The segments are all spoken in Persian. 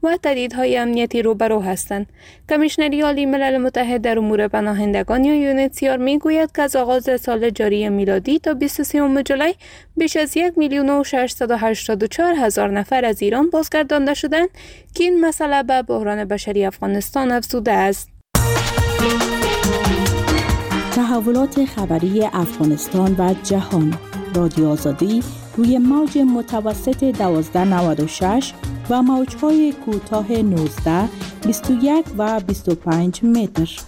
و تهدیدهای امنیتی روبرو هستند. کمیشنری عالی ملل متحد در امور پناهندگان یا یونیتسیار میگوید که از آغاز سال جاری میلادی تا 23 جولای بیش از 1,684,000 نفر از ایران بازگردانده شدند که این مسئله به بحران بشری افغانستان افزوده است. تحولات خبری افغانستان و جهان. رادیو آزادی روی موج متوسط 1296 و موج‌های کوتاه 19، 21 و 25 متر.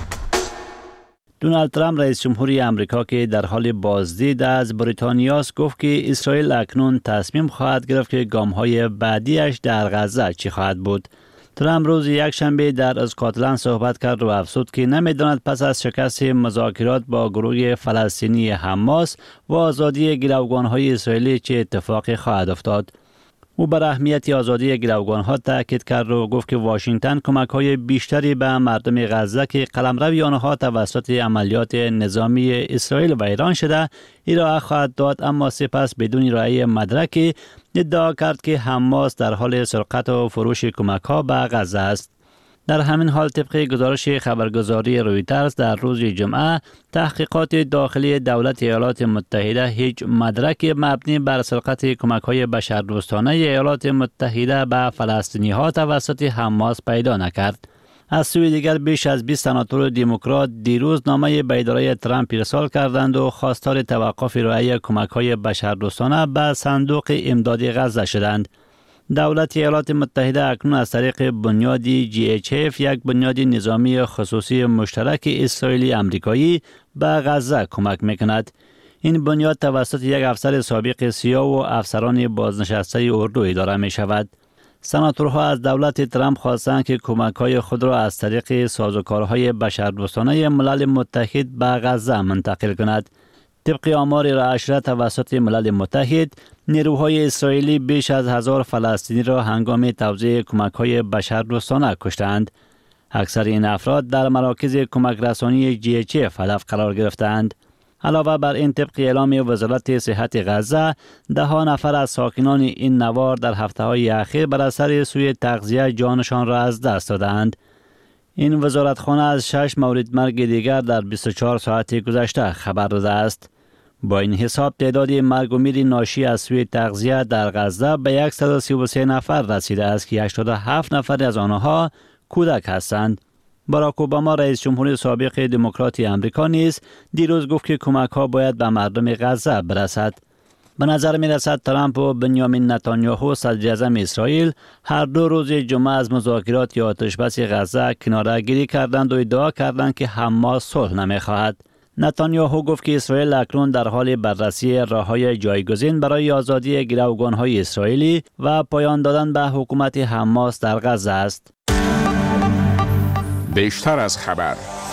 دونالد ترامپ رئیس جمهوری امریکا که در حال بازدید از بریتانیا است گفت که اسرائیل اکنون تصمیم خواهد گرفت که گام‌های بعدیش در غزه چی خواهد بود. ترامپ روز یکشنبه در اسکاتلند صحبت کرد و افزود که نمی‌داند پس از شکست مذاکرات با گروه فلسطینی حماس و آزادی گروگان‌های اسرائیلی چه اتفاقی خواهد افتاد. او بر اهمیت آزادی گروگان‌ها تاکید کرد و گفت که واشنگتن کمک‌های بیشتری به مردم غزه که قلمرو آنها توسط عملیات نظامی اسرائیل و ایران شده ارائه خواهد داد، اما سپس بدون ارائه مدرکی ادعا کرد که حماس در حال سرقت و فروش کمک‌ها به غزه است. در همین حال طبق گزارش خبرگزاری رویترز در روز جمعه تحقیقات داخلی دولت ایالات متحده هیچ مدرک مبنی بر سرقت کمک‌های بشردوستانه ایالات متحده به فلسطینی‌ها توسط حماس پیدا نکرد. از سوی دیگر بیش از 20 سناتور دموکرات دیروز نامه به اداره ترامپ ارسال کردند و خواستار توقف ارائه کمک‌های بشردوستانه به صندوق امداد غزه شدند. دولت ایالات متحده اکنون از طریق بنیاد GHF یک بنیاد نظامی خصوصی مشترک اسرائیلی امریکایی به غزه کمک میکند. این بنیاد توسط یک افسر سابق سیا و افسران بازنشسته اردو اداره می شود. سناتورها از دولت ترامپ خواستند که کمک‌های خود را از طریق سازوکارهای بشردوستانه ملل متحد به غزه منتقل کند. طبق آمار ارائه شده توسط ملل متحد، نیروهای اسرائیلی بیش از 1000 فلسطینی را هنگام توزیع کمک‌های بشردوستانه کشتند. اکثر این افراد در مراکز کمک رسانی GHF هدف قرار گرفتند. علاوه بر این طبق اعلام وزارت صحت غزه، 10 نفر از ساکنان این نوار در هفته‌های اخیر بر اثر سوء تغذیه جانشان را از دست دادند. این وزارتخانه از 6 مورد مرگ دیگر در 24 ساعت گذشته خبر داده است. با این حساب تعداد مرگ و میر ناشی از سوء تغذیه در غزه به 133 نفر رسیده است که 87 نفر از آنها کودک هستند. باراک اوباما رئیس جمهور سابق دموکرات امریکا نیز دیروز گفت که کمک‌ها باید به مردم غزه برسد. به نظر می رسد ترامپ و بنیامین نتانیاهو صدر اعظم اسرائیل هر دو روز جمعه از مذاکرات یا آتشبس غزه کناره گیری کردند و ادعا کردند که حماس صلح نمی خواهد. نتانیاهو گفت که اسرائیل اکنون در حال بررسی راه‌های جایگزین برای آزادی گروگان‌های اسرائیلی و پایان دادن به حکومت حماس در غزه است. بیشتر از خبر.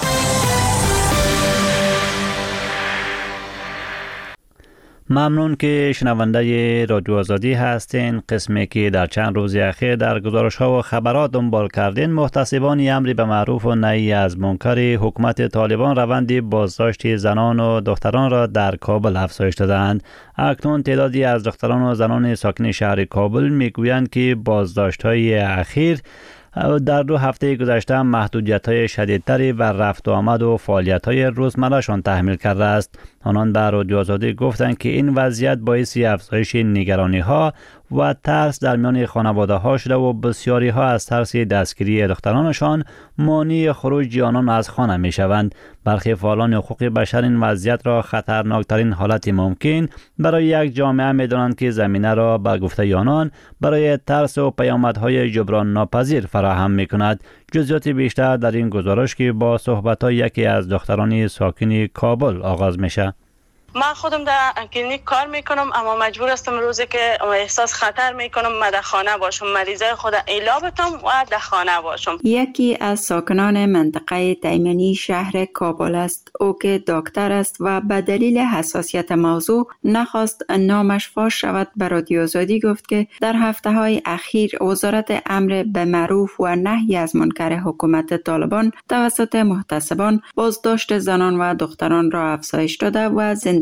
ممنون که شنونده رادیو آزادی هستین. قسمی که در چند روز اخیر در گزارش‌ها و خبرات دنبال کردین، محتسبان امری به معروف و نهی از منکر حکومت طالبان روند بازداشت زنان و دختران را در کابل افزایش دادند. اکنون تعدادی از دختران و زنان ساکن شهر کابل میگویند که بازداشت‌های اخیر در 2 هفته گذشته محدودیت‌های شدیدتری و رفت و آمد و فعالیت‌های روزمره‌شان تحمیل کرده است. آنان به رادیو آزادی گفتند که این وضعیت باعث افزایش نگرانی‌ها و ترس در میان خانواده‌ها شده و بسیاری‌ها از ترس دستگیری دخترانشان مانع خروج آنان از خانه می‌شوند. برخی فعالان حقوق بشر این وضعیت را خطرناکترین حالت ممکن برای یک جامعه می‌دانند که زمینه را به گفته آنان برای ترس و پیامدهای جبران ناپذیر فراهم می‌کند. جزئیات بیشتر در این گزارش که با صحبت‌های یکی از دختران ساکن کابل آغاز میشه. من خودم در کلینیک کار میکنم، اما مجبور هستم روزی که احساس خطر میکنم من در خانه باشم، مریضای خود ایلا بتم و در خانه باشم. یکی از ساکنان منطقه تیمنی شهر کابل است. او که دکتر است و به دلیل حساسیت موضوع نخواست نامش فاش شود به رادیو آزادی گفت که در هفته‌های اخیر وزارت امر به معروف و نهی از منکر حکومت طالبان توسط محتسبان بازداشت زنان و دختران را افزایش داده و زندگی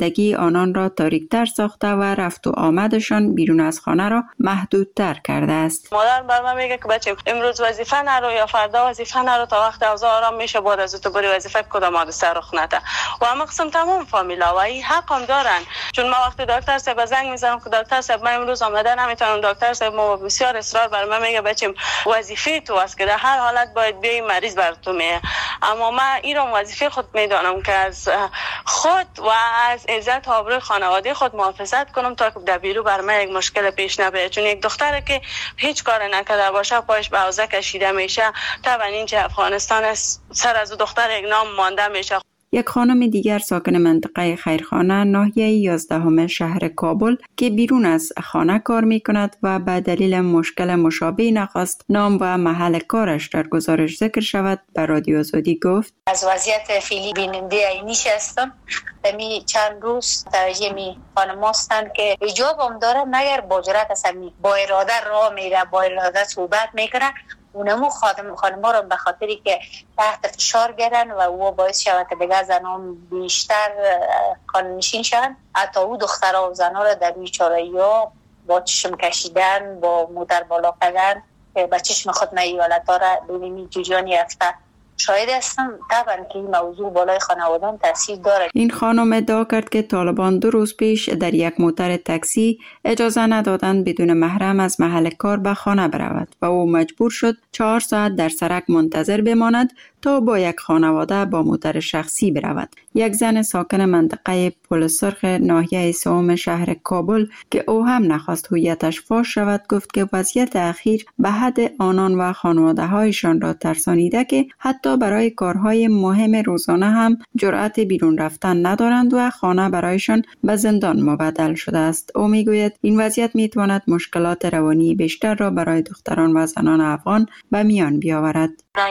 زندگی آنان را تاریک‌تر ساخته و رفت و آمدشان بیرون از خانه را محدودتر کرده است. مادر بر من میگه که بچه امروز وظیفه نرو یا فردا وظیفه نرو تا وقت اوضاع آرام میشه بعد از تو بری وظیفه کدام حادثه رخ نده. و هم قسم تمام فامیلا و این حق هم دارن، چون ما وقتی دکتر صاحب زنگ میزنم که دکتر صاحب من امروز آمده نمیتونم، دکتر صاحب ما بسیار اصرار بر من میگه بچه وظیفه تو است که در هر حالت باید بیای مریض بر تو میه. اما من این رو وظیفه خود میدانم که از خود و از عزت و آبروی خانواده خود محافظت کنم تا که در بیرو بر من یک مشکل پیش نبره، چون یک دختره که هیچ کار نکرده باشه پایش به حوزه کشیده میشه. طبعا اینجا افغانستان سر از دختر یک نام مانده میشه. یک خانم دیگر ساکن منطقه خیرخانه ناحیه 11 شهر کابل که بیرون از خانه کار می کند و به دلیل مشکل مشابه نخواست نام و محل کارش در گزارش ذکر شود به رادیو آزادی گفت: از وضعیت فعلی بیننده عینیش هستم. دمی چند روز توجه می خانم هستند که حجاب هم داره مگر با جرأت هستند، با اراده راه میره، با اراده صحبت میکنه. اونمو خانم ها رو به خاطری که تحت فشار گرن و او باعث شود که دیگه زنان بیشتر قانونشین شن. حتی او دخترها و زنها رو در بیچاره‌ای ها با چشم کشیدن، با موتر بالا کردن به چشم خود ایالت ها را ببینید جوجان یافته شاید هستم. طبعا که این موضوع بالای خانوادان تاثیر داره. این خانم ادعا کرد که طالبان 2 روز پیش در یک موتر تاکسی اجازه ندادند بدون محرم از محل کار به خانه برود و او مجبور شد 4 ساعت در سرک منتظر بماند تا با یک خانواده با موتر شخصی برود. یک زن ساکن منطقه پل سرخ ناحیه 3 شهر کابل که او هم نخواست هویتش فاش شود گفت که وضعیت اخیر به حد آنان و خانواده هایشان را ترسانیده که حتی برای کارهای مهم روزانه هم جرأت بیرون رفتن ندارند و خانه برایشان به زندان مبدل شده است. او میگوید این وضعیت میتواند مشکلات روانی بیشتر را برای دختران و زنان افغان به میان بیاورد.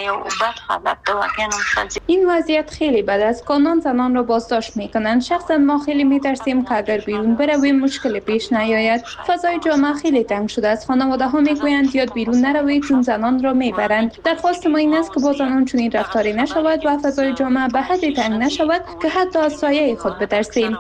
این وضعیت خیلی بد است. قانون زنان را بازداشت میکنند. شخصا ما خیلی میترسیم که اگر بیرون برویم مشکل پیش نیاید. فضای جامعه خیلی تنگ شده است. خانواده ها میگویند یاد بیرون نروید چون زنان را میبرند. درخواست ما این است که با زنان چنین رفتاری نشود و فضای جامعه به حدی تنگ نشود که حتی از سایه خود بترسیم.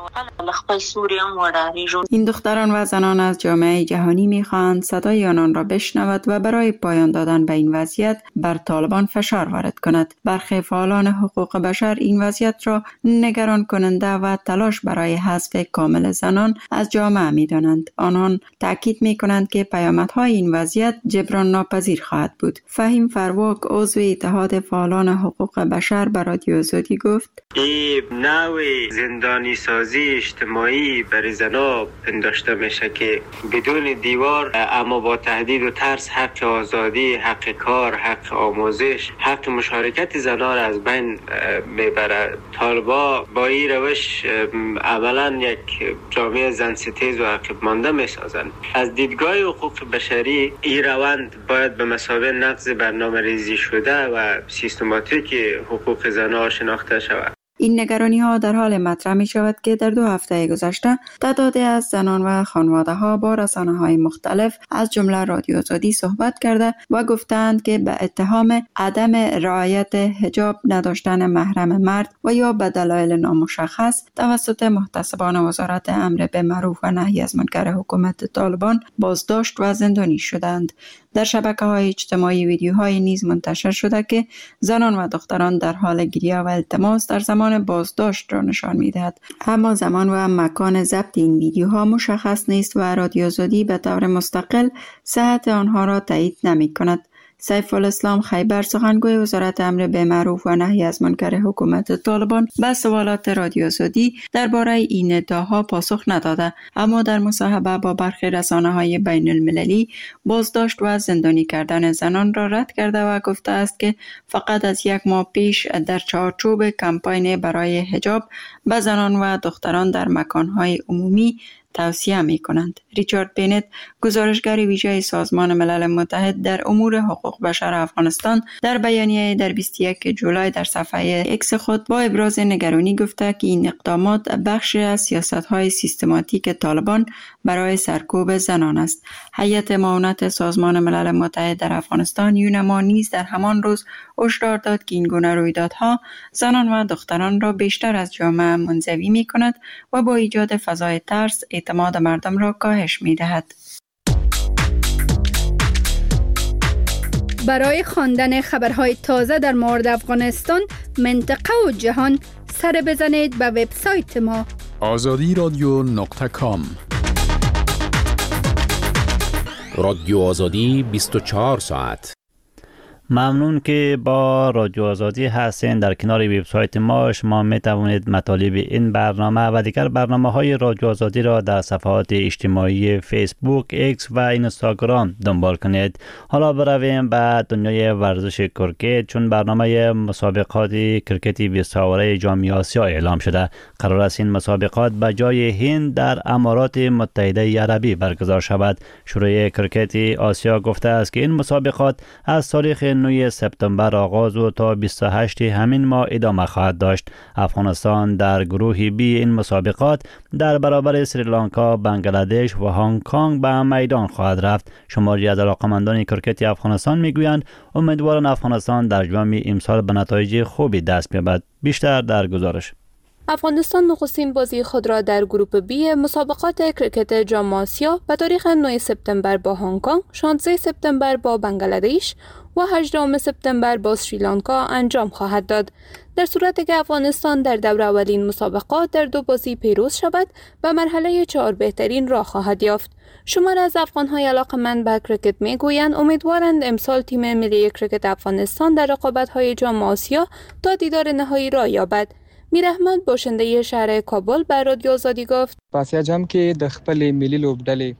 این دختران و زنان از جامعه جهانی میخواهند صدای آنان را بشنود و برای پایان دادن به این وضعیت بر طالبان فشار وارد کند. برخی فعالان حقوق بشر این وضعیت را نگران کننده و تلاش برای حذف کامل زنان از جامعه می‌دانند. آنان تاکید می‌کنند که پیامدهای این وضعیت جبران ناپذیر خواهد بود. فهیم فرواک عضو اتحاد فعالان حقوق بشر به رادیو آزادی گفت: این نوع زندانی سازی اجتماعی برای زنان پنداشته میشه که بدون دیوار اما با تهدید و ترس حق آزادی، حق کار، حق آموزش، حق مشارکت زنان را از بین میبره. طالبا با این روش عملا یک جامعه زن ستیز و عقب مانده میسازند. از دیدگاه حقوق بشری این روند باید به مثابه نقض برنامه‌ریزی شده و سیستماتیک حقوق زنان شناخته شود. این نگرانی ها در حال مطرح می شود که در 2 هفته گذشته تعدادی از زنان و خانواده ها با رسانه های مختلف از جمله رادیو آزادی صحبت کرده و گفتند که به اتهام عدم رعایت حجاب، نداشتن محرم مرد و یا به دلایل نامشخص توسط محتسبان وزارت امر به معروف و نهی از منکر حکومت طالبان بازداشت و زندانی شدند. در شبکه‌های اجتماعی ویدیوهای نیز منتشر شده که زنان و دختران در حال گریه و التماس در زمان بازداشت را نشان می‌دهد. اما زمان و مکان ضبط این ویدیوها مشخص نیست و رادیو آزادی به طور مستقل صحت آنها را تایید نمی‌کند. سیف الاسلام خیبر سخنگوی وزارت امر به معروف و نهی از منکر حکومت طالبان به سوالات رادیو آزادی درباره این ادعاها پاسخ نداده، اما در مصاحبه با برخی رسانه‌های بین المللی بازداشت و زندانی کردن زنان را رد کرده و گفته است که فقط از 1 ماه پیش در چارچوب کمپاین برای حجاب به زنان و دختران در مکان‌های عمومی توصیه می کنند. ریچارد بینت، گزارشگر ویژه سازمان ملل متحد در امور حقوق بشر افغانستان، در بیانیه در 21 جولای در صفحه اکس خود با ابراز نگرانی گفته که این اقدامات بخشی از سیاست‌های سیستماتیک طالبان برای سرکوب زنان است. هیئت معاونت سازمان ملل متحد در افغانستان یونما نیز در همان روز هشدار داد که این گونه رویدادها زنان و دختران را بیشتر از جامعه منزوی می‌کند و با ایجاد فضای ترس اعتماد مردم را کاهش می‌دهد. برای خواندن خبرهای تازه در مورد افغانستان، منطقه و جهان سر بزنید به وبسایت ما azadiradyo.com. رادیو آزادی 24 ساعت. ممنون که با رادیو آزادی هستین. در کنار وبسایت ما شما می توانید مطالب این برنامه و دیگر برنامه‌های رادیو آزادی را در صفحات اجتماعی فیسبوک، ایکس و اینستاگرام دنبال کنید. حالا برویم به دنیای ورزش کرکت، چون برنامه مسابقات کرکت 20 ساله جام آسیا اعلام شده. قرار است این مسابقات به جای هند در امارات متحده عربی برگزار شود. شورای کرکت آسیا گفته است که این مسابقات از تاریخ 9 سپتامبر آغاز و تا 28 همین ماه ادامه خواهد داشت. افغانستان در گروه بی این مسابقات در برابر سریلانکا، بنگلادش و هنگ کنگ به میدان خواهد رفت. شماری از علاقمندان کرکت افغانستان میگویند امیدوارند افغانستان در جام امسال به نتایج خوبی دست بیابد. بیشتر در گزارش. افغانستان نخستین بازی خود را در گروپ بی مسابقات کرکت جام آسیا به تاریخ 9 سپتامبر با هنگ کنگ، 16 سپتامبر با بنگلادش و 18 سپتامبر با سریلانکا انجام خواهد داد. در صورتی که افغانستان در دور اولین مسابقات در 2 بازی پیروز شود، به مرحله 4 بهترین راه خواهد یافت. شمار از افغان‌های علاقه‌مند به کرکت میگویند امیدوارند امسال تیم ملی کرکت افغانستان در رقابت‌های جام آسیا تا دیدار نهایی را یابد. میر احمد باشنده شهر کابل به رادیو آزادی گفت: پس جام کې د خپل ملی لوبډلې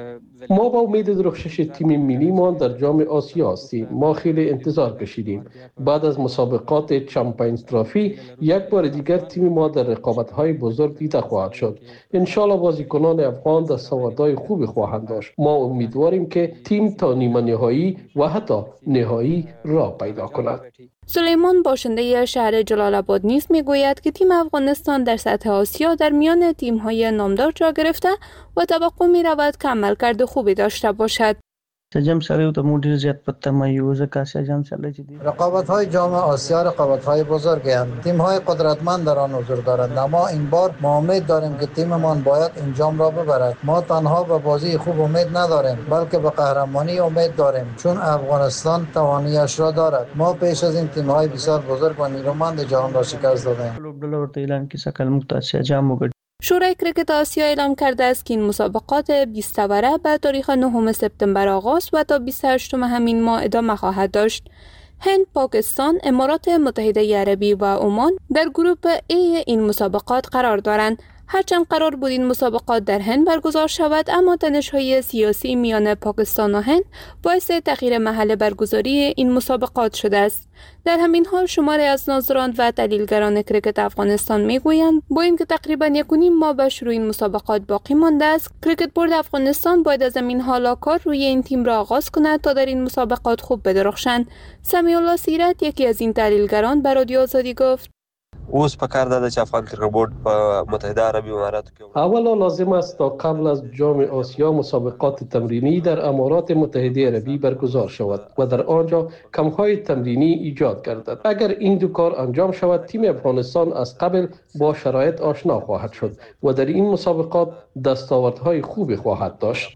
ما با امید درخشش تیم ملی ما در جام آسیا هستیم. ما خیلی انتظار کشیدیم. بعد از مسابقات چمپیونز ترافی یک بار دیگر تیم ما در رقابت‌های بزرگ دیده خواهد شد. ان شاءالله بازیکنان افغان دستاوردهای خوبی خواهند داشت. ما امیدواریم که تیم تا نیمه نهایی و حتی نهایی راه پیدا کند. سلیمان باشنده شهر جلال آباد نیز میگوید که تیم افغانستان در سطح آسیا در میان تیم‌های نامدار جا گرفته و توقع می‌رود که عملکرد خوبی داشته باشد. جام سره ته مو ډیر زیات پته مایو ځکه چې جام سره چې دي رقابت‌های جام آسیا رقابت‌های بزرگی هستند. تیم‌های قدرتمند در آن حضور دارند، اما این بار ما امید داریم که تیممان باید این جام را ببرد. ما تنها به بازی خوب امید نداریم، بلکه به قهرمانی امید داریم، چون افغانستان توانایی‌اش را دارد. ما پیش از این تیم‌های بسیار بزرگ و نیرومند جهان را شکست دادیم. لوبډله ورته اعلان کې سکل مقتص جام وګړي. شورای کرکت آسیا اعلام کرده است که این مسابقات 20 سوره به تاریخ 9 سپتامبر آغاز و تا 28 همین ماه ادامه خواهد داشت. هند، پاکستان، امارات متحده عربی و عمان در گروپ A این مسابقات قرار دارند. هرچند قرار بود این مسابقات در هند برگزار شود، اما تنش‌های سیاسی میان پاکستان و هند باعث تغییر محل برگزاری این مسابقات شده است. در همین حال شماری از ناظران و تحلیلگران کرکت افغانستان میگویند با اینکه تقریباً 1.5 ماه به شروع این مسابقات باقی مانده است، کرکت بورد افغانستان باید از همین حالا کار روی این تیم را آغاز کند تا در این مسابقات خوب بدرخشند. سمیع الله سیرت، یکی از این تحلیلگران، به رادیو آزادی گفت: اوس په کار ده چې افغان کرکټ بورډ په متحده عربی اماراتو کې اولا لازم است تا قبل از جام آسیا مسابقات تمرینی در امارات متحده عربی برگزار شود و در آنجا کمپ‌های تمرینی ایجاد گردد. اگر این دو کار انجام شود، تیم افغانستان از قبل با شرایط آشنا خواهد شد و در این مسابقات دستاوردهای خوبی خواهد داشت.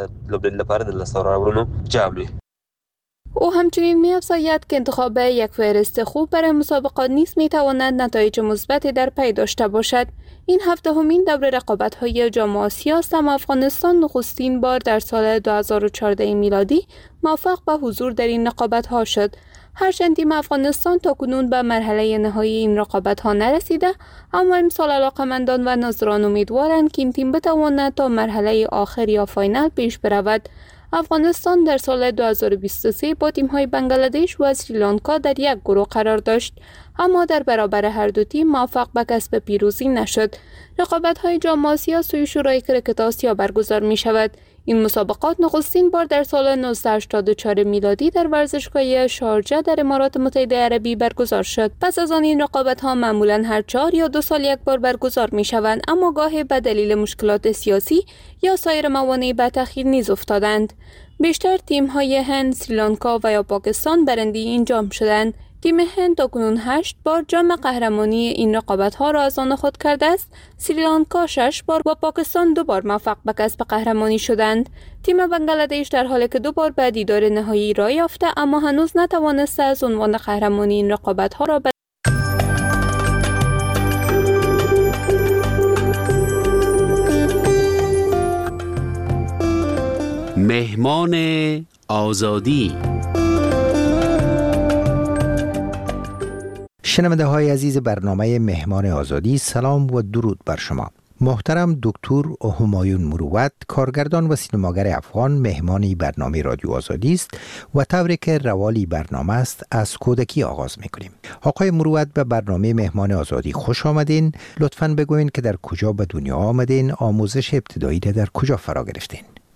او همچنین می‌افزاید که انتخاب یک فهرست خوب برای مسابقات نیز می‌تواند نتایج مثبتی در پی داشته باشد. این 7مین دور رقابت‌های جام آسیا است، اما افغانستان نخستین بار در سال 2014 میلادی موفق به حضور در این رقابت‌ها شد. هرچند تیم افغانستان تاکنون به مرحله نهایی این رقابت‌ها نرسیده، اما امسال علاقه‌مندان و ناظران امیدوارند که این تیم بتواند تا مرحله آخر یا فاینال پیش برود. افغانستان در سال 2023 با تیم‌های بنگلادش و سریلانکا در یک گروه قرار داشت، اما در برابر هر دو تیم موفق به کسب پیروزی نشد. رقابت‌های جام آسیا سوی شورای کرکت آسیا برگزار می‌شود. این مسابقات نخستین بار در سال 1984 میلادی در ورزشگاه شارجه در امارات متحده عربی برگزار شد. پس از آن این رقابت‌ها معمولاً هر 4 یا 2 سال یک بار برگزار می‌شوند، اما گاهی به دلیل مشکلات سیاسی یا سایر موانع به تأخیر نیز افتادند. بیشتر تیم‌های هند، سریلانکا و یا پاکستان برنده این جام شدند. تیم هند تاکنون 8 بار جام قهرمانی این رقابت‌ها را از آن خود کرده است. سریلانکا 6 بار و پاکستان 2 بار موفق به کسب قهرمانی شدند. تیم بنگلادش در حالی که 2 بار به دیدار نهایی راه یافته، اما هنوز نتوانسته از عنوان قهرمانی این رقابت‌ها را مهمان آزادی. شنونده های عزیز برنامه مهمان آزادی، سلام و درود بر شما. محترم دکتر همایون مروت، کارگردان و سینماگر افغان، مهمانی برنامه رادیو آزادی است و طوری که روالی برنامه است از کودکی آغاز میکنیم. آقای مروت، به برنامه مهمان آزادی خوش آمدین. لطفاً بگوین که در کجا به دنیا آمدین، آموزش ابتدایی در کجا فرا گرفتین؟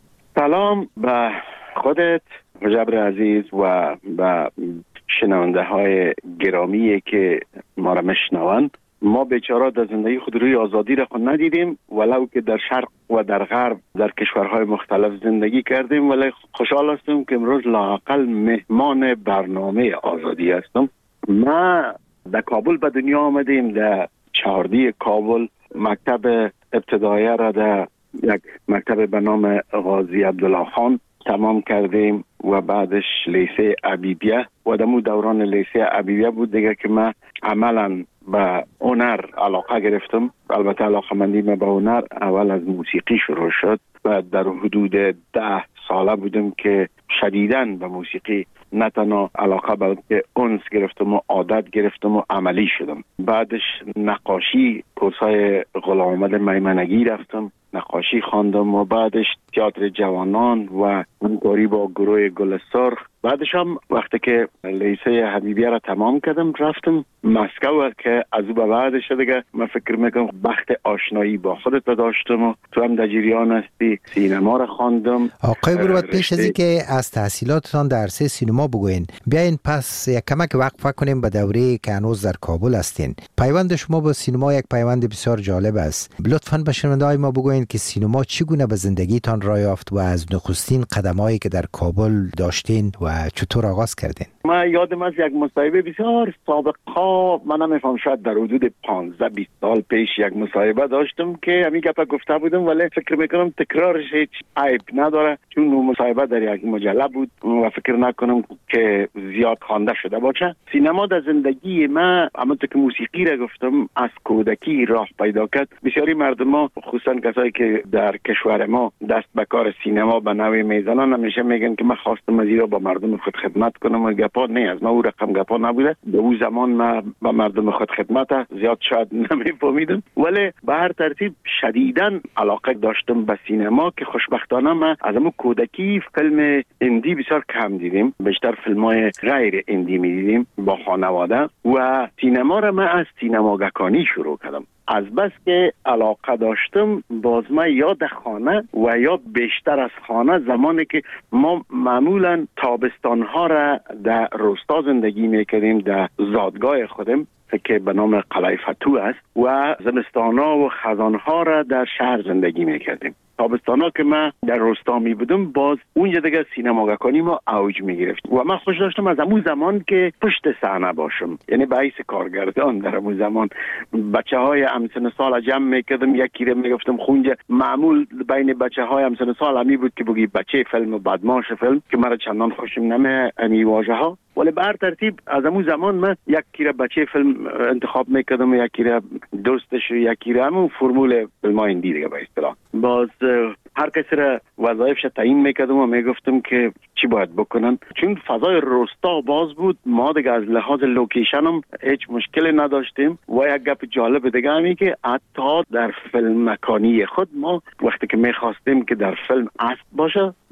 سلام به خودت جبر عزیز و به شنونده های گرامی که ما را میشنوند. ما بیچاره در زندگی خود روی آزادی را خود ندیدیم، ولو که در شرق و در غرب در کشورهای مختلف زندگی کردیم، ولی خوشحال هستم که امروز لااقل مهمان برنامه آزادی هستم. ما در کابل به دنیا آمدیم، در چهاردی کابل مکتب ابتدایی را در یک مکتب به نام غازی عبدالله خان تمام کردیم و بعدش لیسه عبیدیه و دمو دوران لیسه عبیدیه بود دیگه که من عملا به هنر علاقه گرفتم. البته علاقه مندی من به هنر اول از موسیقی شروع شد و در حدود 10 ساله بودم که شدیداً به موسیقی نه تنها علاقه بلکه انس گرفتم و عادت گرفتم و عملی شدم. بعدش نقاشی، کورسای غلام محمد میمنگی رفتم، نقاشی خواندم و بعدش تئاتر جوانان و همکاری با گروه گل سرخ. بعدش هم وقتی که لیسه حبیبیه را تمام کردم رفتم مسکو که از او به بعدش دیگه من فکر میکنم بخت آشنایی با خودت داشتم و تو هم در جریان هستی. سینما را خواندم. آقای مروت، پیش از اینکه از تحصیلاتتان در عرصه سینما بگوین، بیاین پس یک کمک وقفه کنیم به دوره که هنوز در کابل هستین. پیوند شما با سینما یک پیوند بسیار جالب است. لطفاً به شنونده‌های ما بگوین که سینما چگونه به زندگیتان راه یافت و از نخستین قدمایی که در کابل داشتین و چطور آغاز کردین؟ من یادم از یک مصاحبه بسیار سابقا، من نمیفهم شاید در حدود 15-20 سال پیش یک مصاحبه داشتم که همین گپا گفته بودم، ولی فکر میکنم تکرارش هیچ عیب نداره چون مصاحبه در یک مجله بود و فکر نکنم که زیاد خوانده شده باشه. سینما در زندگی من همونطور که موسیقی را گفتم از کودکی راه پیدا کرد. بسیاری مردم ها خصوصا کسایی که در کشور ما دست به کار سینما به نوعی میزنن همیشه میگن که من خواستم از ایرا با مردم خود خدمت کنم و گپا نه از ما او رقم گپا نبوده. به اون زمان من با مردم خود خدمت زیاد شاید نمیفهمیدم، ولی به هر ترتیب شدیداً علاقه داشتم به سینما که خوشبختانه من از همون کودکی فیلم هندی بسیار کم دیدیم، بیشتر فیلم‌های غیر هندی می‌دیدیم با خانواده و سینما را من از سینماگکانی شروع کردم. از بس که علاقه داشتم باز ما یا در خانه و یا بیشتر از خانه، زمانی که ما معمولا تابستانها را در روستا زندگی میکردیم در زادگاه خودم که به نام قلعه فتوح است و زمستانها و خزانها را در شهر زندگی میکردیم. تابستانا که من در روستا می بودم باز اونجا دیگه سینماگکانی ما اوج می گرفت و من خوش داشتم از همون زمان که پشت صحنه باشم، یعنی به حیث کارگردان در همون زمان بچه های همسن سال جمع میکردم، یکی رو میگفتم خونجا. معمول بین بچه های همسن سال همی بود که بگی بچه فیلم و بدماش فیلم که مرا چندان خوشم نمی امی واژه ها، ولی به هر ترتیب از همون زمان من یکی رو بچه فیلم انتخاب میکردم و یکی رو دوستش و یکی رو همون فرمول فیلم های هندی دیگه به اصطلاح. باز هر کسی را وظایفش تعیین میکردم و میگفتم که چی باید بکنن، چون فضای روستا باز بود. ما دیگه از لحاظ لوکیشن هم هیچ مشکلی نداشتیم و یک گپ جالب دیگه همی که حتی در فیلم مکانی خود ما وقتی که میخواستیم که در فیلم اسب باشه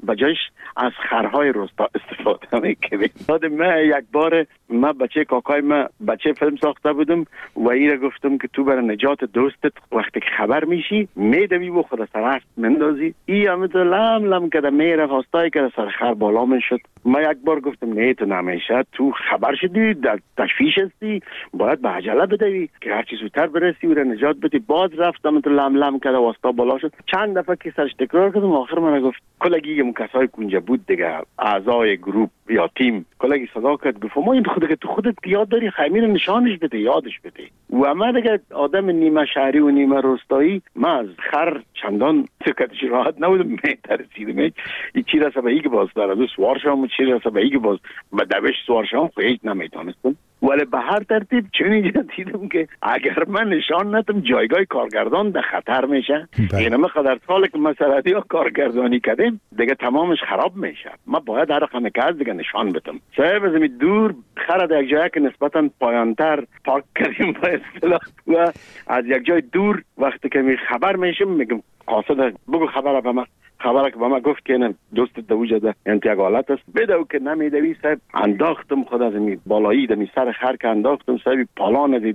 بجایش از خرهای روستا استفاده میکنیم. یاد من یک بار من بچه کاکای من بچه فیلم ساخته بودم و ایره گفتم که تو برای نجات دوستت وقتی که خبر میشی میدوی و خود سر مندازی. ای همه تو لم کده میره فاستای که سر خر بالا میشد. من یک بار گفتم نه تو نمیشه، تو خبر شدی در تشویش هستی، باید به عجله بدوی که هر چی زودتر برسی و را نجات بدی. باز رفتم تو لم کده واسطا بالا شد. چند دفعه که سرش تکرار کردم آخر من گفت کلگی اون کسای کنجا بود دیگه، اعضای گروپ یا تیم، کلگی صدا کرد گفت ما این خودت یاد داری خمیر نشانش بده، یادش بده. و من دیگه آدم نیمه شهری و نیمه روستایی، من از خر چندان سکتش راحت نبودم، میترسیدم این چی رسه به ایگه باز داره دو سوارشام و چی رسه به ایگه باز به دوش سوارشام خیلی نمیتونستم. ولی به هر ترتیب چون اینجا دیدم که اگر من نشان ندم جایگاه کارگردان در خطر میشه. یعنی ما قدر سال که مسئله ها کارگردانی کردیم دیگه تمامش خراب میشه. ما باید هر رقم که از دیگه نشان بدم. صاحب از می دور خرد یک جایی که نسبتا پایانتر پارک کردیم با اصطلاح و از یک جای دور وقتی که می خبر میشم میگم قاصد بگو خبر به من. خبره که با ما گفت که نه دوست دوجه ده انتیاگ حالت است بدو که نمیدوی. صاحب انداختم خود از می بالایی دمی سر خر که انداختم. صاحب پالان از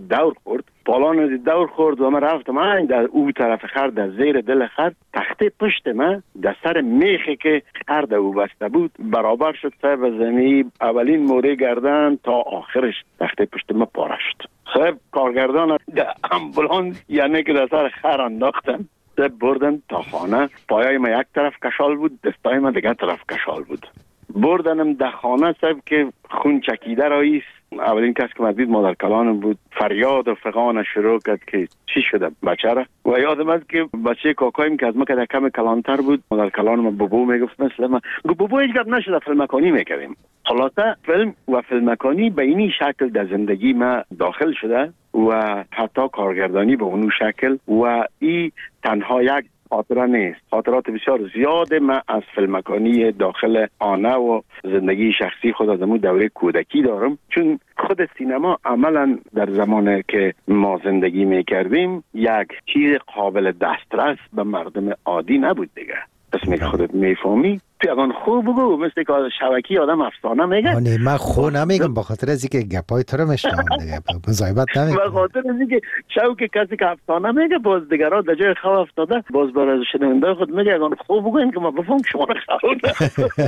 دور خورد و من رفتم این در او طرف خر در زیر دل خر تخته پشت من در سر میخی که خر در او بسته بود برابر شد. صاحب زمین اولین موره گردن تا آخرش تخته پشت من پاره شد. صاحب کارگردان در امبولانس یعنی که در سر خر انداختن بردن تا خانه. پایای ما یک طرف کشال بود، دستای ما دیگه طرف کشال بود. بردنم در خانه. صاحب که خون چکیده راییست. اولین کس که مدید مادر کلانم بود. فریاد و فغان شروع کرد که چی شده بچه را. و یادم است که بچه کاکایم که از ما که کم کلانتر بود مادر کلانم بابو میگفت مثل ما بابو هیچ گپ نشده فیلمکانی میکردیم. خلاصه فیلم و فیلمکانی به اینی شکل در زندگی ما داخل شده و حتی کارگردانی به اونو شکل و این تنها یک خاطره نیست. خاطرات بسیار زیاده من از فیلمکانی داخل آنه و زندگی شخصی خود از امون دوره کودکی دارم. چون خود سینما عملا در زمانی که ما زندگی میکردیم یک چیز قابل دسترس به مردم عادی نبود دیگه. اسمی که خودت میفهمی تو اگان خوب بگو مثل که شبکی آدم افسانه میگه. نه من خو نمیگم به خاطر از اینکه گپای تو رو میشنم دیگه مزایبت نمیگم. به خاطر از اینکه شوک کسی که افسانه میگه باز دیگران در جای خو افتاده باز برای شنونده خود میگه اگان خوب بگوین که ما بفهم شما رو خو.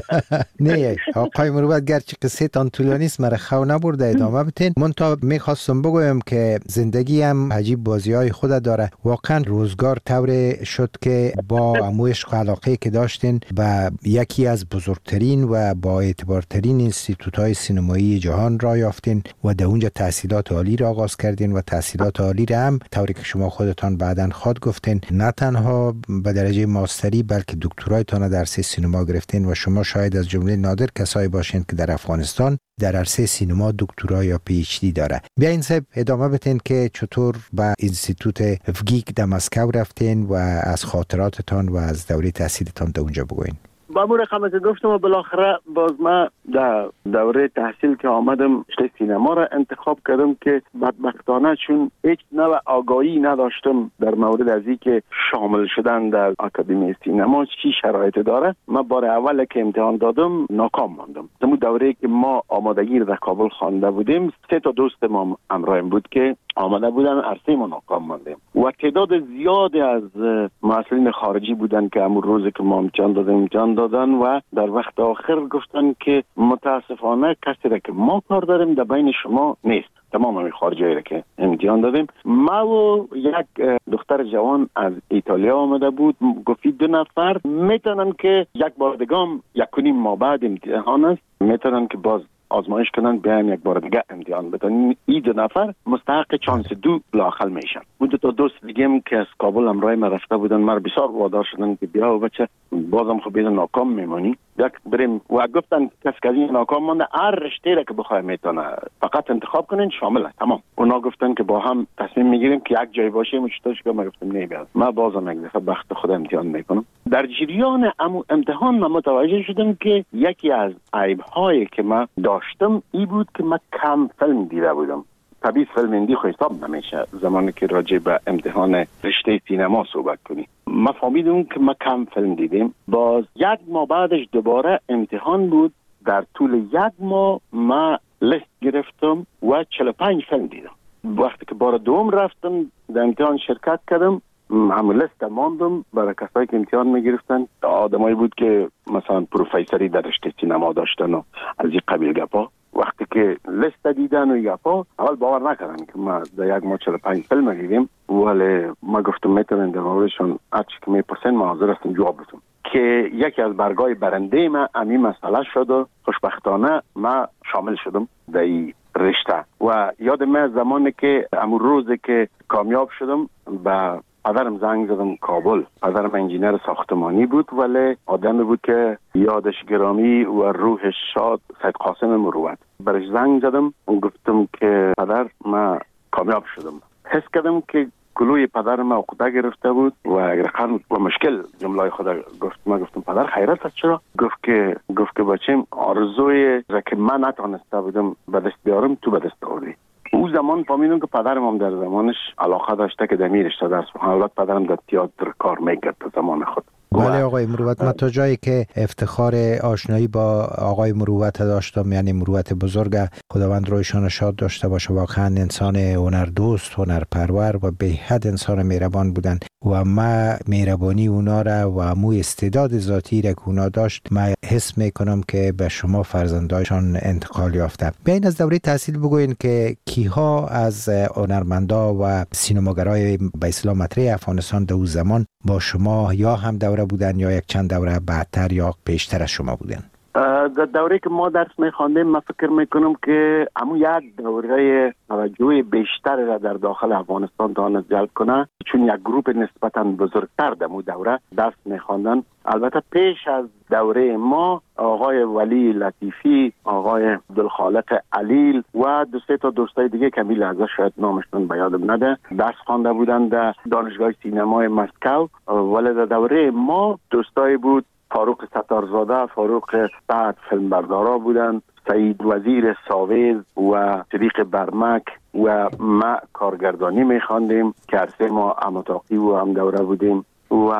نه آقای مروت گرچه قصه تان طولانی است مرا خو نبرده ادامه بدین. من تا میخواستم بگویم که زندگی هم عجیب بازی‌های خود داره. واقعا روزگار طور شد که با عموش علاقه که داشتین و یکی از بزرگترین و با اعتبارترین انستیتوت‌های سینمایی جهان را یافتین و در اونجا تحصیلات عالی را آغاز کردین و تحصیلات عالی را هم طوری که شما خودتان بعداً خود گفتین نه تنها به درجه ماستری بلکه دکترایتان در عرصه سینما گرفتین و شما شاید از جمله نادر کسایی باشین که در افغانستان در عرصه سینما دکترا یا پی اچ دی داره. بیاین صاحب ادامه بدین که چطور به انستیتوت افگیک در مسکو رفتین و از خاطراتتان و از دوره تحصیلتان در اونجا بگوین. با مو رقم که گفتم و بالاخره باز ما در دوره تحصیل که آمدم رشته سینما را انتخاب کردم که بدبختانه چون هیچ نوع آگاهی نداشتم در مورد از این که شامل شدن در آکادمی سینما چی شرایط داره. من بار اول که امتحان دادم ناکام ماندم. در دوره که ما آمادگی در کابل خوانده بودیم 3 تا دوست ما همراهم بود که آمده بودن عرصه ما ناکام ماندیم و تعداد زیادی از مسئولین خارجی بودن که همون روزی که ما امتحان دادن و در وقت آخر گفتن که متاسفانه کسی را که ما کار داریم در بین شما نیست. تمام همین خارجی را که امتحان دادیم. ما و یک دختر جوان از ایتالیا آمده بود گفتی 2 نفر میتونن که یک بار دیگه 1.5 ماه بعد امتحان است میتونن که باز آزمایش کنن بیایم یک بار دیگه امتحان بدن. این 2 نفر مستحق چانس 2 لااقل میشن. اون 2 تا دوست دیگه که از کابل همراه ما رفته بودن ما بسیار وادار شدن که بیا و بچه بازم خب بیدن ناکام میمونی یک بریم و گفتن کسی که از این ناکام مانده هر رشته را که بخواه میتونه فقط انتخاب کنین شامل است. تمام. اونا گفتن که با هم تصمیم میگیریم که یک جای باشیم. چطورش که ما گفتم نه بیاد ما بازم یک دفعه بخت خود امتحان میکنم. در جریان امتحان ما متوجه شدم که یکی از عیب‌هایی که ما داشتم این بود که من کم فیلم دیده بودم. طبیعی فیلم هندی خو حساب نمیشه زمانی که راجع به امتحان رشته سینما صحبت کنیم. ما فهمیدم که ما کم فیلم دیدیم. باز 1 ماه بعدش دوباره امتحان بود. در طول 1 ماه ما لیست گرفتم و 45 فیلم دیدم. وقتی که بار دوم رفتم در امتحان شرکت کردم، همون لیست ماندم برای کسایی که امتحان میگرفتن. آدمایی بود که مثلا پروفسوری در رشته سینما داشتن و از این قبیل گپا. وقتی که لیست دیدن و گپا اول باور نکردن که ما در 1 ماه 45 فیلم دیدیم، ولی ما گفتم میتونن در موردشون هرچی که میپرسن ما حاضر هستم جواب بدم. که یکی از برگای برنده ما همین مسئله شد و خوشبختانه ما شامل شدم در این رشته. و یادم زمانی که همون روزی که کامیاب شدم به پدرم زنگ زدم کابل. پدرم انجینر ساختمانی بود ولی آدمی بود که یادش گرامی و روحش شاد، سید قاسم مروت. برش زنگ زدم و گفتم که پدر ما کامیاب شدم. حس کردم که گلوی پدرم عقده گرفته بود و اگر خرم و مشکل جمله خدا گفت. ما گفتم پدر خیرت است چرا؟ گفت که بچم آرزوی را که من نتونسته بودم به دست بیارم تو به دست آوردی. او زمان فهمیدم که پدرم هم در زمانش علاقه داشته که در رشته درس بخونه. البته پدرم در تئاتر کار میکرد در زمان خود. بله آقای مروت، من تا جایی که افتخار آشنایی با آقای مروت داشتم، یعنی مروت بزرگ، خداوند رویشان شاد داشته باشه، واقعا انسان هنردوست، هنرپرور و به حد انسان مهربان بودن و ما مهربانی اونا را و امو استعداد ذاتی را که اونا داشت ما حس میکنم که به شما فرزندایشان انتقال یافته. بیاین از دوره تحصیل بگوین که کیها از هنرمندا و سینماگرای به اصطلاح مطرح افغانستان در اون زمان با شما یا هم دوره بودن یا یک چند دوره بعدتر یا پیشتر از شما بودن؟ در دوره که ما درس میخواندیم من فکر میکنم که همون یک دوره توجه بیشتر را در داخل افغانستان تواند جلب کنه، چون یک گروپ نسبتا بزرگتر در اون دوره درس میخواندن. البته پیش از دوره ما آقای ولی لطیفی، آقای عبدالخالق علیل و 2-3 تا دوستای دیگه که می لحظه شاید نامشون به یادم نده درس خوانده بودن در دانشگاه سینمای مسکو. ولی در دوره ما دوستای بود فاروق ستارزاده، فاروق سعد فیلمبردارا بودن، سعید وزیر ساویز و صدیق برمک و ما کارگردانی میخواندیم که عرصه ما اماتاقی و هم دوره بودیم و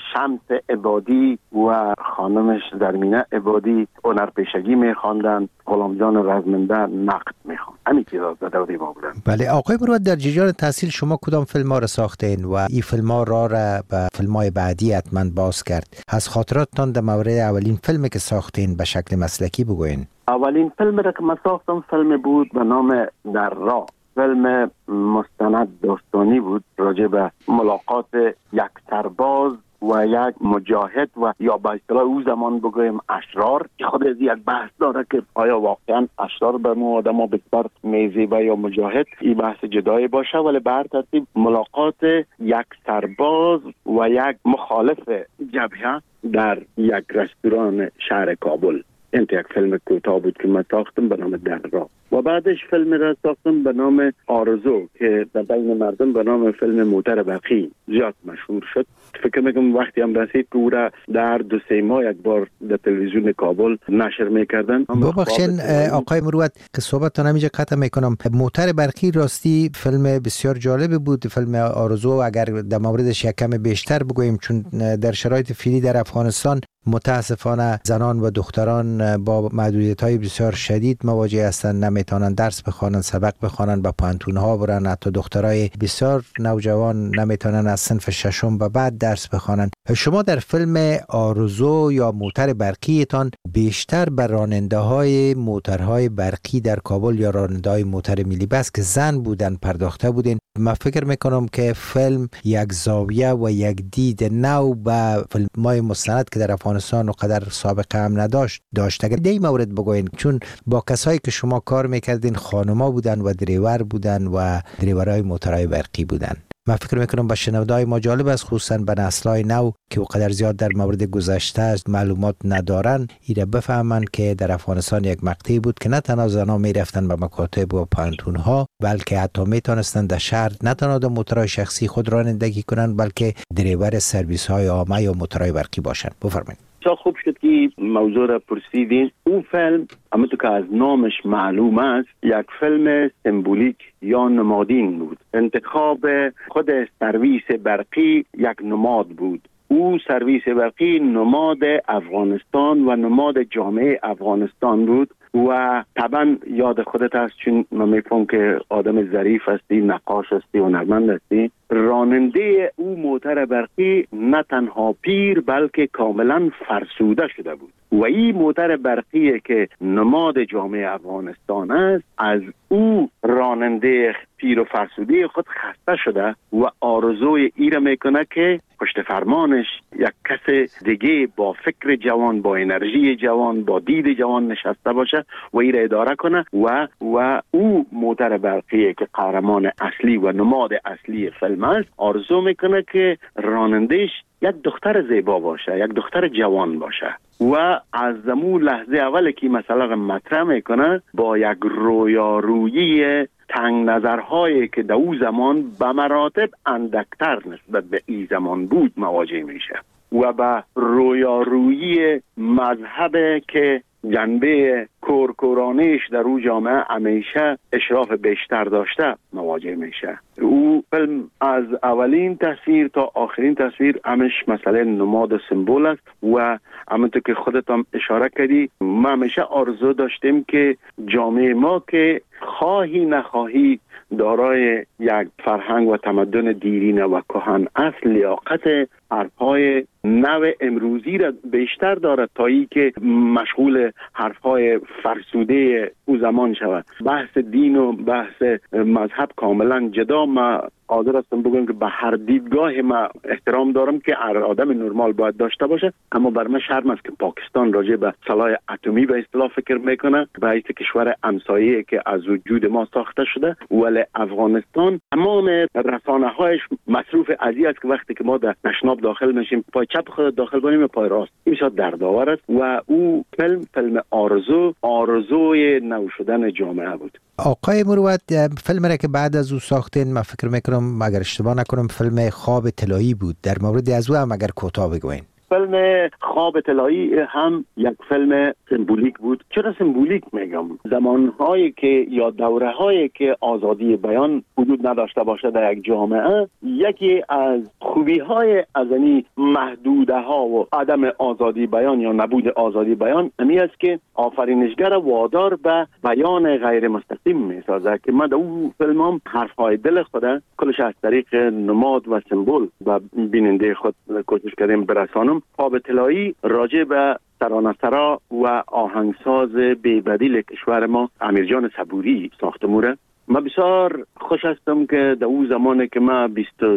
شمس عبادی و خانمش درمینه عبادی هنرپیشگی میخواندن، غلام جان رزمنده نقد میخواند. همین چیزا در دوره ما بودن. بله آقای مروت، در جریان تحصیل شما کدام فیلم ها را ساختین و این فیلم ها را به فیلم های بعدی حتما باز کرد؟ از خاطراتتان در مورد اولین فیلمی که ساختین به شکل مسلکی بگوین. اولین فیلم را که من ساختم فیلم بود به نام در راه. فیلم مستند داستانی بود راجع به ملاقات یک سرباز و یک مجاهد و یا به اصطلاح او زمان بگویم اشرار، که خود از یک بحث داره که آیا واقعا اشرار به ما آدم ها بسیار میزیبه یا مجاهد، این بحث جدایی باشه. ولی به هر ترتیب ملاقات یک سرباز و یک مخالف جبهه در یک رستوران شهر کابل. این یک فیلم کوتاه بود که من ساختم به نام در راه و بعدش فیلم را ساختم به نام آرزو که در بین مردم به نام فیلم موتر برقی زیاد مشهور شد. فکر میکنم وقتی هم رسید که او را در 2-3 ماه یک بار در تلویزیون کابل نشر میکردن. ببخشین آقای مروت که صحبتتان همینجا قطع میکنم. موتر برقی راستی فیلم بسیار جالب بود. فیلم آرزو اگر در موردش یک کم بیشتر بگوییم، چون در شرایط فعلی در افغانستان متاسفانه زنان و دختران با محدودیت‌های بسیار شدید مواجه هستند، نمیتونن درس بخوانن، سبق بخوانن، با پانتون‌ها برن. حتی دخترای بسیار نوجوان نمیتونن از صنف 6 به بعد درس بخوانن. شما در فیلم آرزو یا موتر برقیتان بیشتر بر راننده‌های موترهای برقی در کابل یا راننده‌های موتر ملی بس که زن بودن پرداخته بودین. من فکر میکنم که فیلم یک زاویه و یک دید نو به فیلم‌های مستند که در افغانستان و قدر سابقه هم نداشت داشته. در این مورد بگوین، چون با کسایی که شما کار میکردین خانوما بودن و دریور بودن و دریورای موترهای برقی بودن. من فکر میکنم با شنونده‌های ما جالب است، خصوصا به نسل‌های نو که قدر زیاد در مورد گذشته معلومات ندارن، ایره بفهمن که در افغانستان یک مقطعی بود که نه تنها زنان میرفتن به مکاتب و پانتون‌ها، بلکه حتی میتونستن در شهر نه تنها در موترهای شخصی خود رانندگی کنن، بلکه دریور سرویس‌های عامه یا موترهای برقی باشن. بفرمایید. بسیار خوب شد که موضوع را پرسیدین. اون فیلم همونطور که از نامش معلوم است یک فیلم سمبولیک یا نمادین بود. انتخاب خود سرویس برقی یک نماد بود. او سرویس برقی نماد افغانستان و نماد جامعه افغانستان بود و طبعا یاد خودت هست، چون من میفهم که آدم ظریف هستی، نقاش هستی و هنرمند هستی. راننده او موتر برقی نه تنها پیر بلکه کاملا فرسوده شده بود و این موتر برقی که نماد جامعه افغانستان است، از او راننده پیر و فرسوده خود خسته شده و آرزوی ای را میکنه که پشت فرمانش یک کس دیگه با فکر جوان، با انرژی جوان، با دید جوان نشسته باشه و ای را اداره کنه و او موتر برقی که قهرمان اصلی و نماد اصلی فیلم است، آرزو میکنه که رانندهش یک دختر زیبا باشه، یک دختر جوان باشه و از زمون لحظه اول که مسئله مطرح میکنه با یک رویارویی تنگ نظرهایی که در او زمان به مراتب اندکتر نسبت به این زمان بود مواجه میشه و به رویارویی مذهب که جنبه کورکورانیش در او جامعه همیشه اشراف بیشتر داشته مواجه میشه. او فیلم از اولین تصویر تا آخرین تصویر همش مسئله نماد و سمبول است و همونطور که خودت هم اشاره کردی، ما همیشه آرزو داشتیم که جامعه ما که خواهی نخواهی دارای یک فرهنگ و تمدن دیرینه و کهن اصل، لیاقت حرفهای نو امروزی را بیشتر دارد تا ای که مشغول حرفهای فرسوده او زمان شود. بحث دین و بحث مذهب کاملا جدا. ما حاضر هستم بگم که به هر دیدگاه ما احترام دارم که هر آدم نرمال باید داشته باشه، اما بر من شرم است که پاکستان راجع به سلاح اتمی به اصطلاح فکر میکنه، به حیث کشور همسایه‌ای که از وجود ما ساخته شده، ولی افغانستان تمام رسانه‌هایش مصروف ازی است که وقتی که ما در تشناب داخل میشیم پای چپ خود داخل کنیم پای راست. این بسیار دردآور است و او فیلم آرزوی نو شدن جامعه بود. آقای مروت، فیلم را که بعد از او ساختین، من فکر میکنم اگر اشتباه نکنم فیلم خواب طلایی بود، در مورد از او هم اگر کوتاه بگوین. فیلم خواب طلایی هم یک فیلم سمبولیک بود. چرا سمبولیک میگم؟ زمانهایی که یا دورهایی که آزادی بیان وجود نداشته باشه در یک جامعه، یکی از خوبی‌های از این محدوده ها و عدم آزادی بیان یا نبود آزادی بیان امی است که آفرینشگر وادار به بیان غیر مستقیم میسازه که من در اون فیلم هم حرفهای دل خود کلش از طریق نماد و سمبول و بیننده خود کوشش کردیم برسانم. خواب طلایی راجع به ترانه‌سرا و آهنگساز بی‌بدیل کشور ما امیرجان صبوری ساخته موره. من بسیار خوش هستم که در اون زمانی که من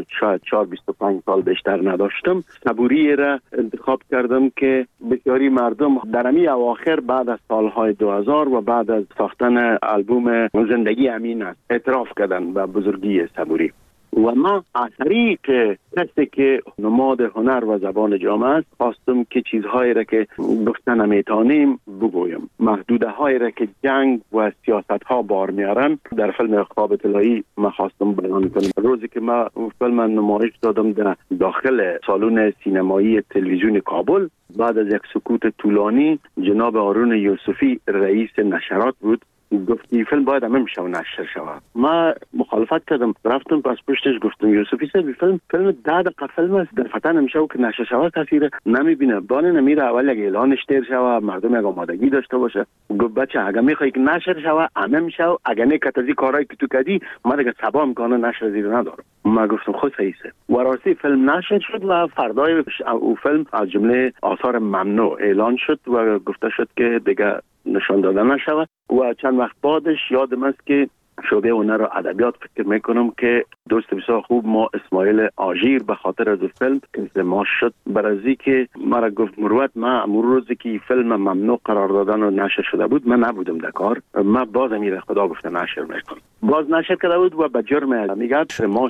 24-25 سال بیشتر نداشتم، صبوری را انتخاب کردم که بسیاری مردم در امی اواخر بعد از سالهای 2000 و بعد از ساختن آلبوم زندگی امین است اعتراف کردن به بزرگی صبوری. و ما از طریق کسی که نماد هنر و زبان جامعه است خواستم که چیزهایی را که گفتن نمیتانیم بگویم، محدوده هایی را که جنگ و سیاست ها بار میارن در فیلم خواب طلایی ما خواستم بیان کنم. روزی که ما فیلم نمایش دادم در داخل سالن سینمایی تلویزیون کابل، بعد از یک سکوت طولانی جناب هارون یوسفی رئیس نشرات بود، گفتی فیلم باید همه میشه و نشر شود. ما مخالفت کردم، رفتم پس پشتش گفتم یوسفی صاحب فیلم 10 دقیقه فیلم است، در فتن نمیشه و که نشر شود کسی نمیبینه، بانه نمیره اول یک اعلانش تیر شود، مردم یک آمادگی داشته باشه. گفت بچه اگه میخوای که نشر شود همه میشه و اگه نکت از این کارهایی که تو کردی ما دیگه صبا میکنه نشر زیر ندارم. ما گفتم خود صحیحه و راستی فیلم نشر شد و فردای او فیلم از جمله آثار ممنوع اعلان شد و گفته شد که دیگه نشان داده نشود. و چند وقت بعدش یادم است که شعبه هنر و ادبیات فکر میکنم که دوست بسیار خوب ما اسماعیل آژیر به خاطر از فیلم انضمام شد برازی که مرا گفت مروت، ما امروز روزی که فیلم ممنوع قرار دادن و نشر شده بود من نبودم در کار، ما باز امیر خدا گفته نشر میکنم، باز نشر کرده بود و به جرم میگه ما شد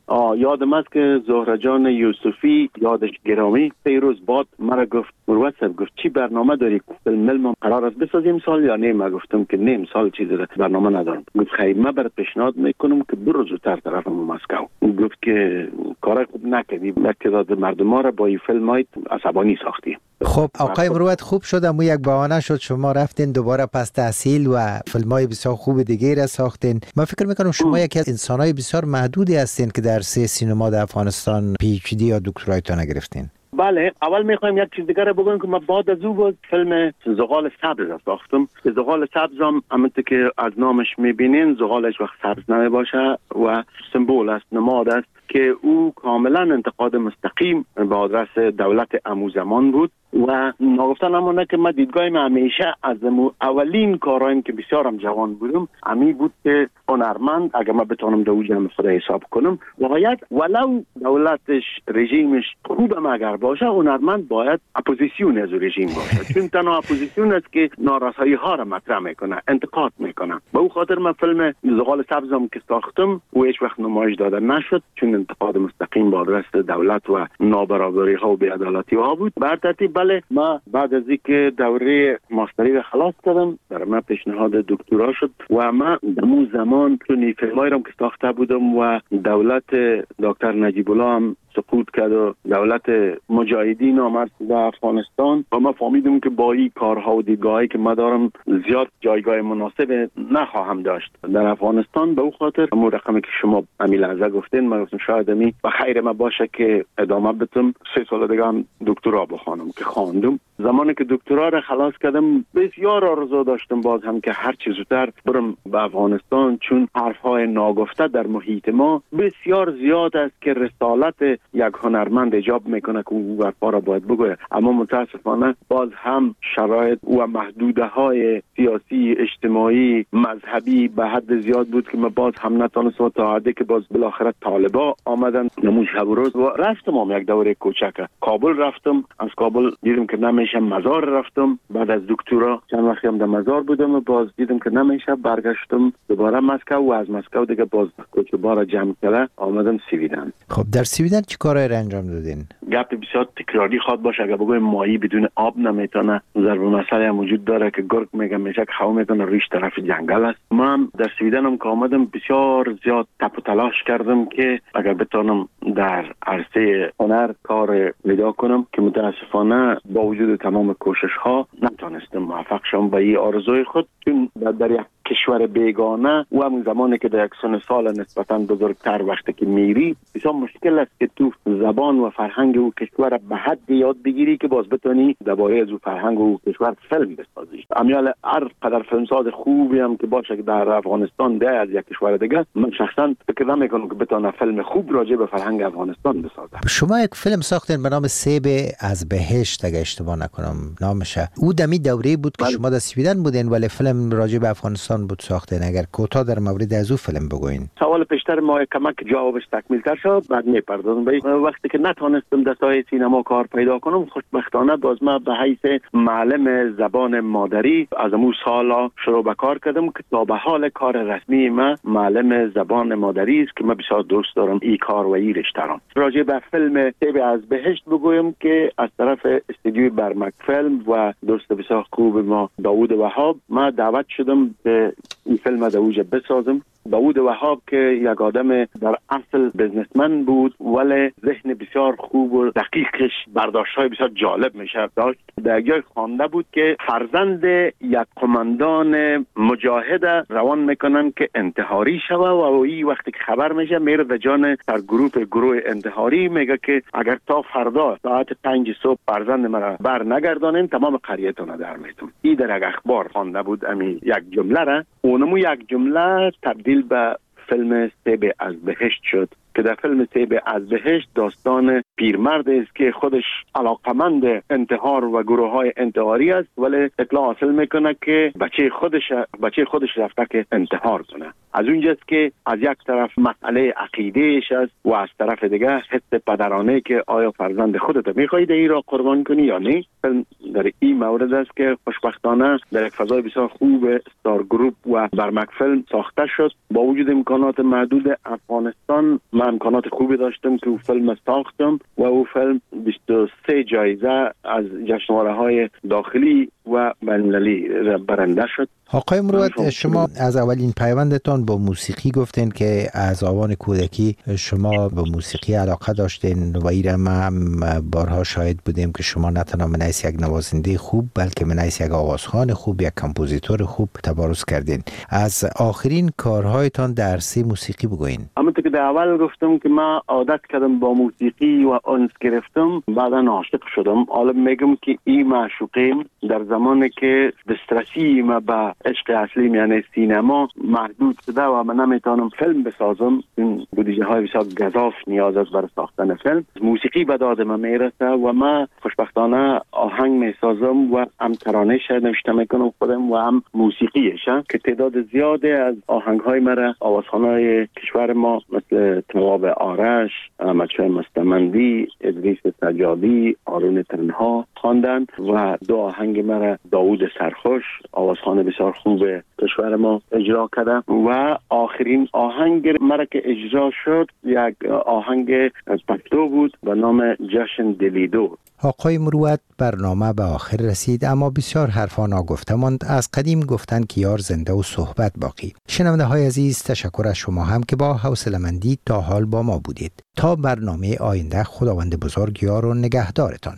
یادم است که زهره جان یوسفی یادش گرامی 3 روز بعد مرا گفت مروت صاحب گفت چی برنامه داری؟ فیلم ما قرار است بسازیم سال یا نه؟ من گفتم که نیم سال چیزی برنامه ندارم. گفت خیر من برات پیشنهاد میکنم که برو زودتر طرف مسکو. گفت که کار خوب نکردی، تعداد مردم را با این فیلم های عصبانی ساختی. خب آقای مروت خوب شد اما یک بهانه شد شما رفتین دوباره پس تحصیل و فیلم‌های بسیار خوب دیگه را ساختین. من فکر میکنم شما یکی از انسان‌های بسیار محدودی هستین که در سینما در افغانستان پی اچ دی یا دکترایتون گرفتین. بله، اول میخوایم یک چیز دیگه بگم که من بعد از او فیلم زغال سبز ساختم. که زغال سبز هم همونطور که از نامش میبینین زغالش وقت سبز نمیباشه و سمبول است، نماد است که او کاملا انتقاد مستقیم به آدرس دولت اموزمان بود و نگفتن همونه که من دیدگاهیم همیشه از اولین کارهایم که بسیارم جوان بودم امی بود که هنرمند اگر من بتونم در اوج خدا حساب کنم باید ولو دولتش رژیمش خوبم اگر باشه هنرمند باید اپوزیسیون از رژیم باشه چون تنها اپوزیسیون است که نارسایی ها را مطرح میکنه، انتقاد میکنه. به او خاطر من فیلم زغال سبزم که ساختم و هیچ وقت نمایش داده نشد چون انتقاد مستقیم به آدرس دولت و نابرابری ها و بی‌عدالتی ها بود. بر ترتیب بله، ما بعد از اینکه دوره ماستری را خلاص کردم برای من پیشنهاد دکترا شد و ما در اون زمان چون فیلمایی را که ساخته بودم و دولت دکتر نجیب الله هم سقوط کرد و دولت مجاهدین آمد در افغانستان و ما فهمیدیم که با این کارها و دیدگاهی که ما دارم زیاد جایگاه مناسب نخواهم داشت در افغانستان. به او خاطر همون رقمی که شما امیل لحظه گفتین من گفتم شاید امی و خیر ما باشه که ادامه بدم 3 سال دیگه هم دکترا بخوانم که خواندم. زمانی که دکترا را خلاص کردم بسیار آرزو داشتم باز هم که هر چیز زودتر برم به افغانستان چون حرفهای ناگفته در محیط ما بسیار زیاد است که رسالت یک هنرمند ایجاب میکنه که او حرفا را باید بگوید، اما متاسفانه باز هم شرایط و محدوده های سیاسی اجتماعی مذهبی به حد زیاد بود که من باز هم نتونستم تا حدی که باز بالاخره طالبا آمدن نمون شب و روز و رفتم هم یک دوره کوچک کابل رفتم. از کابل دیدم که نمیشه مزار رفتم. بعد از دکترا چند وقتی هم در مزار بودم و باز دیدم که نمیشه برگشتم دوباره مسکو و از مسکو دیگه باز کوچبارا جمع کرده آمدم سویدن. خب در سویدن چی کارایی را انجام دادین؟ گپ بسیار تکراری خواد باشه اگر بگویم ماهی بدون آب نمیتونه. ضرب مسئله هم وجود داره که گرگ میگه میشه که خو میکنه ریش طرف جنگل است. من در سویدن هم که آمدم بسیار زیاد تپ و تلاش کردم که اگر بتونم در عرصه هنر کار پیدا کنم که متاسفانه با وجود تمام کوشش ها نتونستم موفق شم به این آرزوی خود چون در یک کشور بیگانه و همون زمانی که در یک سن سال نسبتاً بزرگتر وقتی که میری بسیار مشکل است که تو زبان و فرهنگ او کشور به حد یاد بگیری که باز بتونی درباره از او فرهنگ و کشور فیلم بسازی. امیال هر قدر فیلمساز خوبی هم که باشه که در افغانستان ده از یک کشور دیگه من شخصا فکر نمیکنم که بتونه فیلم خوب راجع به فرهنگ افغانستان بسازه. شما یک فیلم ساختین به نام سیب از بهشت اگه اشتباه نکنم نامشه. او دمی دوره بود که شما در سویدن بودین ولی فیلم راجع به افغانستان بود ساختین. اگر کوتاه در مورد از او فیلم بگوین. سوال پیشتر ما کمک جوابش تکمیل تر شد بعد میپردازم به وقتی که نتونستم در ساحه سینما کار پیدا کنم خوشبختانه باز ما به حیث معلم زبان مادری از اون سالا شروع به کار کردم که تا به حال کار رسمی ما معلم زبان مادری است که من بسیار دوست دارم این کار و این رشته را. راجع به فیلم سیب از بهشت بگویم که از طرف استودیوی برمک فیلم و دوست بسیار خوب ما داوود وهاب ما دعوت شدم که این فیلم در اوج بسازم. داوود وهاب که یک آدم در اصل بزنسمن بود ولی ذهن بسیار خوب و دقیقش برداشت‌های بسیار جالب میشه داشت. در جای خوانده بود که فرزند یک قماندان مجاهد روان میکنن که انتحاری شوه و این وقتی که خبر میشه میره در جان در گروه انتحاری میگه که اگر تا فردا ساعت 5 صبح فرزند مرا بر نگردانین تمام قریتون در میتون. این در یک اخبار خوانده بود امی یک جمله را اونمو یک جمله تبدیل به فیلم سیب از بهشت شد که در فیلم سیب از بهشت داستان پیرمرد است که خودش علاقمند انتحار و گروه های انتحاری است ولی اطلاع حاصل میکنه که بچه خودش رفته که انتحار کنه. از اونجاست که از یک طرف مسئله عقیدهش است و از طرف دیگه حس پدرانه که آیا فرزند خودت میخواهی این را قربان کنی یا نه. در این مورد است که خوشبختانه در یک فضای بسیار خوب استار گروپ و برمک فیلم ساخته شد. با وجود امکانات محدود افغانستان من امکانات خوبی داشتم که او فیلم ساختم و او فیلم 23 جایزه از جشنواره‌های داخلی و بین‌المللی برنده شد. آقای مروت، شما از اولین پیوندتان با موسیقی گفتین که از آوان کودکی شما به موسیقی علاقه داشتین و ایره ما بارها شاهد بودیم که شما نه تنها من یک نوازنده خوب بلکه من یک آوازخوان خوب، یک کمپوزیتور خوب تبارز کردین. از آخرین کارهایتان در عرصه موسیقی بگوین. همونطور که در اول گفتم که من عادت کردم با موسیقی و انس گرفتم، بعدا عاشق شدم. حالا میگم که این معشوقیم در زمانی که دسترسی ما به عشق اصلی یعنی سینما محدود شده و من نمیتونم فیلم بسازم، این بودجه های بسیار گزاف نیاز است برای ساختن فیلم. موسیقی به داد من میرسه و من خوشبختانه آهنگ میسازم و هم ترانه‌اش نوشته میکنم خودم و هم موسیقیش که تعداد زیاده از آهنگ های مرا آوازخوان‌های کشور ما مثل تواب آرش، احمدشاه مستمندی، ادریس سجادی، آرون تنها خواندن و دو آهنگ مرا داوود سرخوش آوازخوان بسیار خوب کشور ما اجرا کرده و آخرین آهنگ مرا که اجرا شد یک آهنگ پشتو بود به نام جشن دلیدو. آقای مروت، برنامه به آخر رسید اما بسیار حرفا ناگفته ماند. از قدیم گفتن که یار زنده و صحبت باقی. شنونده های عزیز، تشکر از شما هم که با حوصله‌مندی تا حال با ما بودید. تا برنامه آینده، خداوند بزرگ یار و نگهدارتان.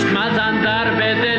مزن در بده